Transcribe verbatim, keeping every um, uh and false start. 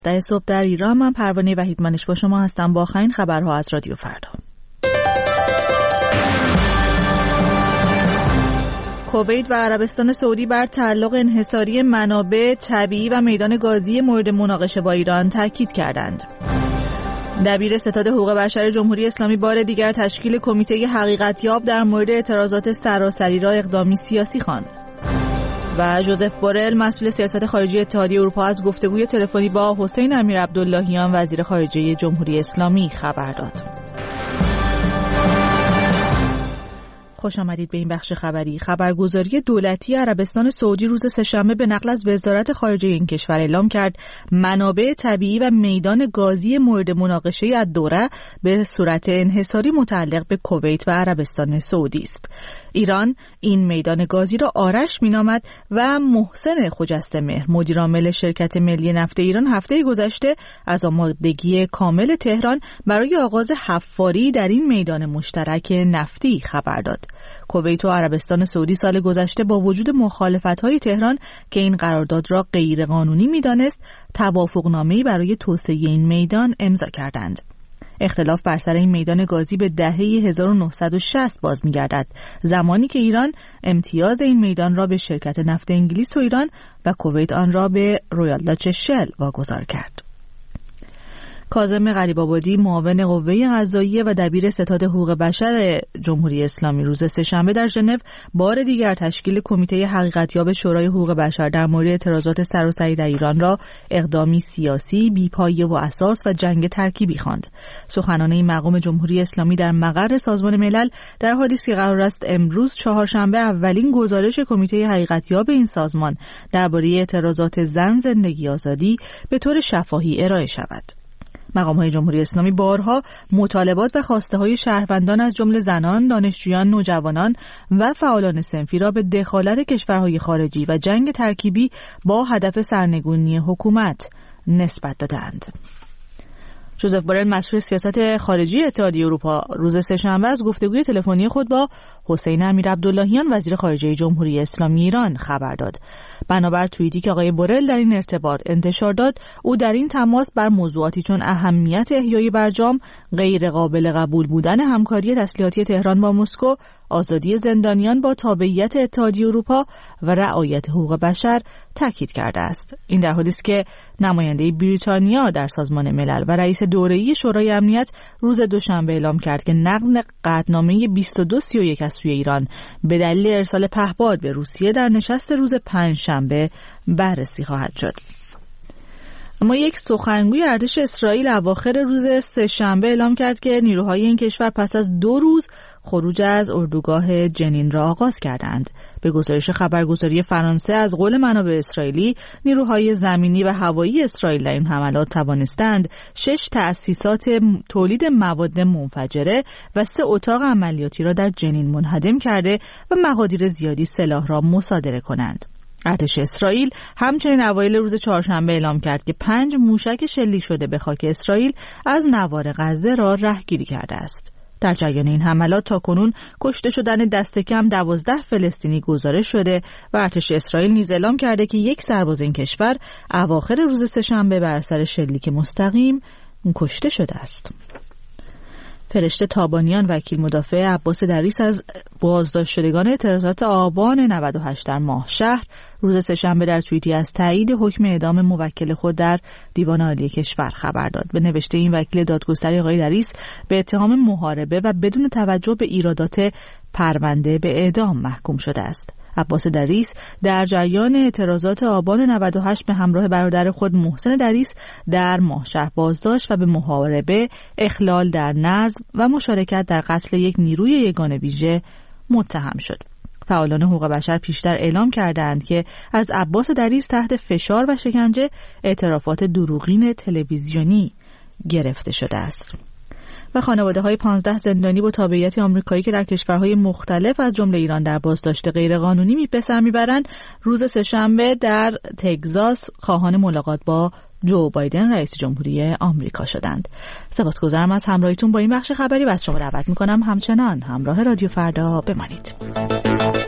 ده صبح در ایران. من پروانه وحیدمنش با شما هستم با آخرین خبرها از رادیو فردا. کویت و عربستان سعودی بر تعلق انحصاری منابع طبیعی و میدان گازی مورد مناقشه با ایران تاکید کردند. دبیر ستاد حقوق بشر جمهوری اسلامی بار دیگر تشکیل کمیته حقیقتیاب در مورد اعتراضات سراسری را اقدامی سیاسی خواند. و ژوزف بورل مسئول سیاست خارجی اتحادیه اروپا از گفتگوی تلفنی با حسین امیرعبداللهیان وزیر خارجه جمهوری اسلامی خبر داد. خوش آمدید به این بخش خبری. خبرگزاری دولتی عربستان سعودی روز سه‌شنبه به نقل از وزارت خارجه این کشور اعلام کرد منابع طبیعی و میدان گازی مورد مناقشه الدوره به صورت انحصاری متعلق به کویت و عربستان سعودی است. ایران این میدان گازی را آرش مینامد و محسن خجستمهر مدیرعامل شرکت ملی نفت ایران هفته گذشته از آمادگی کامل تهران برای آغاز حفاری در این میدان مشترک نفتی خبر داد. کویت و عربستان سعودی سال گذشته با وجود مخالفت‌های تهران که این قرارداد را غیرقانونی می‌دانست، توافقنامه‌ای برای توسعه این میدان امضا کردند. اختلاف بر سر این میدان گازی به دهه هزار و نهصد و شصت باز می‌گردد، زمانی که ایران امتیاز این میدان را به شرکت نفت انگلیس و ایران و کویت آن را به رویال داچ شل واگذار کرد. کاظم غریب‌آبادی معاون قوه قضاییه و دبیر ستاد حقوق بشر جمهوری اسلامی روز سه‌شنبه در ژنو بار دیگر تشکیل کمیته حقیقتیاب شورای حقوق بشر در مورد اعتراضات سراسری در ایران را اقدامی سیاسی، بی‌پایه و اساس و جنگ ترکیبی خواند. سخنان این مقام جمهوری اسلامی در مقر سازمان ملل در حالی است که قرار است امروز چهارشنبه اولین گزارش کمیته حقیقتیاب این سازمان درباره اعتراضات زن، زندگی، آزادی به طور شفاهی ارائه شود. مقام‌های جمهوری اسلامی بارها مطالبات و خواسته‌های شهروندان از جمله زنان، دانشجویان، نوجوانان و فعالان صنفی را به دخالت کشورهای خارجی و جنگ ترکیبی با هدف سرنگونی حکومت نسبت دادند. ژوزف بورل مسئول سیاست خارجی اتحادیه اروپا روز سه‌شنبه از گفتگوی تلفنی خود با حسین امیرعبداللهیان وزیر خارجه جمهوری اسلامی ایران خبر داد. بنابر توییتی که آقای بورل در این ارتباط انتشار داد، او در این تماس بر موضوعاتی چون اهمیت احیای برجام، غیر قابل قبول بودن همکاری تسلیحاتی تهران با مسکو، آزادی زندانیان با تابعیت اتحادیه اروپا و رعایت حقوق بشر تاکید کرده است. این در حالی است که نماینده بریتانیا در سازمان ملل و رئیس دوره‌ای شورای امنیت روز دوشنبه اعلام کرد که نقض قطعنامه بیست و دو سی و یک از سوی ایران به دلیل ارسال پهپاد به روسیه در نشست روز پنجشنبه بررسی خواهد شد. اما یک سخنگوی ارتش اسرائیل اواخر روز سه‌شنبه اعلام کرد که نیروهای این کشور پس از دو روز خروج از اردوگاه جنین را آغاز کردند. به گزارش خبرگزاری فرانسه از قول منابع اسرائیلی، نیروهای زمینی و هوایی اسرائیل در این حملات توانستند شش تأسیسات تولید مواد منفجره و سه اتاق عملیاتی را در جنین منهدم کرده و مقادیر زیادی سلاح را مصادره کنند. ارتش اسرائیل همچنین اوایل روز چهارشنبه اعلام کرد که پنج موشک شلیک شده به خاک اسرائیل از نوار غزه را رهگیری کرده است. در جریان این حملات تاکنون کشته شدن دست کم دوازده فلسطینی گزارش شده و ارتش اسرائیل نیز اعلام کرده که یک سرباز این کشور اواخر روز سه‌شنبه بر اثر شلیک مستقیم کشته شده است. فرشته تابانیان وکیل مدافع عباس دریس از بازداشت شدگان اعتراضات آبان نود و هشت در ماهشهر روز سه‌شنبه در توییتی از تایید حکم اعدام موکل خود در دیوان عالی کشور خبر داد. به نوشته این وکیل دادگستری آقای دریس به اتهام محاربه و بدون توجه به ایرادات پرونده به اعدام محکوم شده است. عباس دریس در جریان اعتراضات آبان نود و هشت به همراه برادر خود محسن دریس در ماهشهر بازداشت و به محاربه، اخلال در نظم و مشارکت در قتل یک نیروی یگان ویژه متهم شد. فعالان حقوق بشر پیشتر اعلام کردند که از عباس دریس تحت فشار و شکنجه اعترافات دروغین تلویزیونی گرفته شده است. و خانواده‌های پانزده زندانی با تابعیت آمریکایی که در کشورهای مختلف از جمله ایران در بازداشت غیرقانونی میپسر میبرند روز سه‌شنبه در تگزاس خواهان ملاقات با جو بایدن رئیس جمهوری آمریکا شدند. سپاسگزارم از همراهیتون با این بخش خبری و از شما دعوت میکنم همچنان همراه رادیو فردا بمانید.